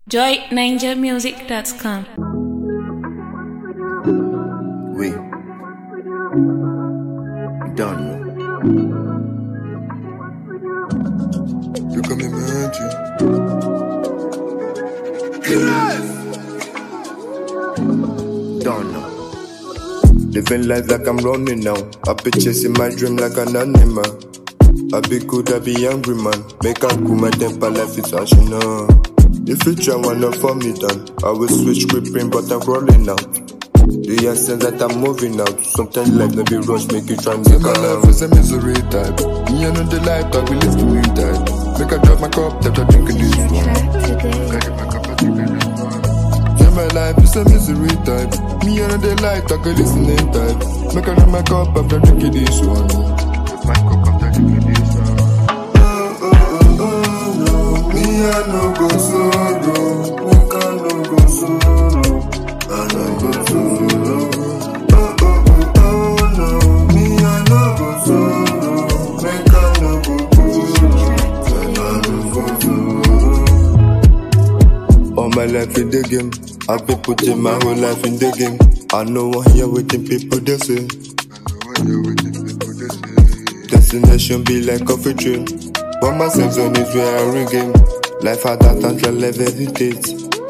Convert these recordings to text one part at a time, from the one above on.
joyninjamusic.com. Oui. Done. You're coming behind you. Done. Living life like I'm running now. I be chasing my dream like an animal. I be good, I be angry man. Make a cool, my temper life is rational. The future wanna for me done. I will switch gripping, but I'm rolling out. The essence that I'm moving out. Sometimes life no be rush, make you try and make My a life is a misery type. Me and the life that we live to me type. Make I drop my cup, that I drink in this one. Yeah, my life is a misery type. Me and the light, I can listen in type. Make I drop my cup, after drinking this one. My cup after drinking this one. No. Me I no go sorrow. Make I no go sorrow. I no go sorrow. No. Me I no go sorrow. Make I no go sorrow. All my life in the game, I've been putting my whole life in the game. I know one here waiting people they say. Destination be like coffee train, but my sense on is where I ringing. Life had that and shall live hesitate.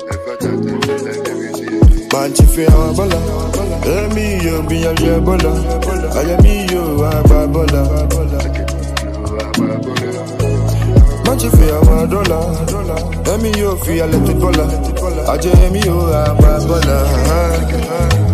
Man chifi awabala, me yo be a jebola. I am me yo ababola. Man chifi awadola, me yo fi a let it bola. I am me yo ababola.